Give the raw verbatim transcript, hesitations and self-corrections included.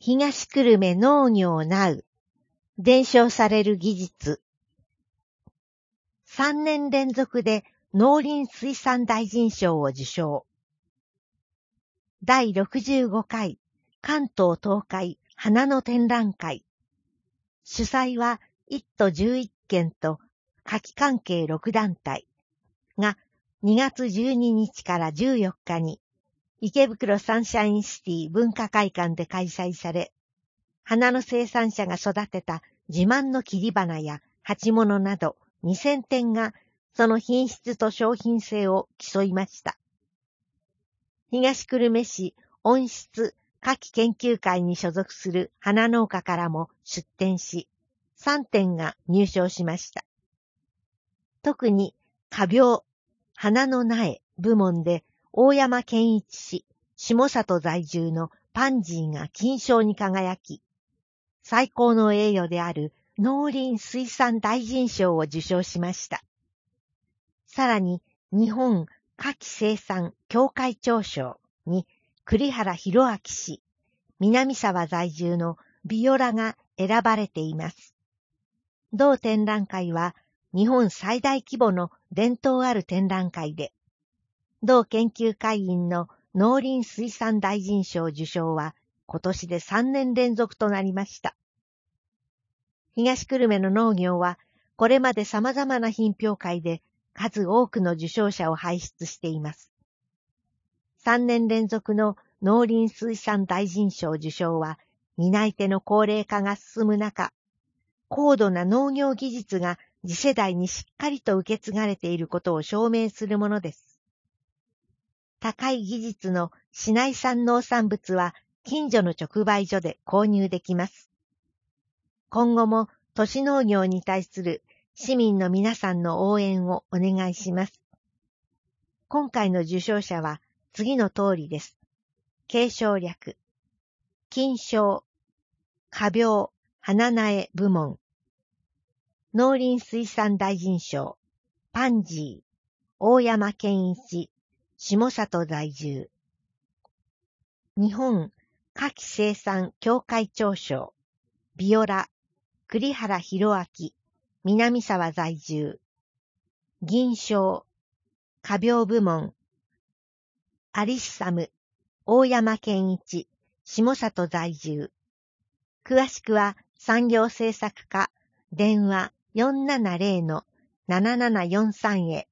東久留米農業ナウ伝承される技術。さんねん連続で農林水産大臣賞を受賞。だいろくじゅうごかい関東東海花の展覧会。主催はいっとじゅういっけんと夏季関係ろくだんたいがにがつじゅうににちからじゅうよっかに池袋サンシャインシティ文化会館で開催され、花の生産者が育てた自慢の切り花や鉢物などにせんてんがその品質と商品性を競いました。東久留米市温室果樹研究会に所属する花農家からも出展し、さんてんが入賞しました。特に花病、花の苗部門で大山健一氏、下里在住のパンジーが金賞に輝き、最高の栄誉である農林水産大臣賞を受賞しました。さらに日本果樹生産協会長賞に栗原博明氏、南沢在住のビオラが選ばれています。同展覧会は日本最大規模の伝統ある展覧会で、同研究会員の農林水産大臣賞受賞は今年でさんねん連続となりました。東久留米の農業はこれまで様々な品評会で数多くの受賞者を輩出しています。さんねん連続の農林水産大臣賞受賞は担い手の高齢化が進む中、高度な農業技術が次世代にしっかりと受け継がれていることを証明するものです。高い技術の市内産農産物は近所の直売所で購入できます。今後も都市農業に対する市民の皆さんの応援をお願いします。今回の受賞者は次の通りです。継承略、金賞、花病、花苗部門、農林水産大臣賞、パンジー、大山健一、下里在住。日本果樹生産協会長賞、ビオラ、栗原博明、南沢在住。銀賞、花病部門、アリッサム、大山健一、下里在住。詳しくは産業政策課、電話 よんななぜろのななななよんさん へ。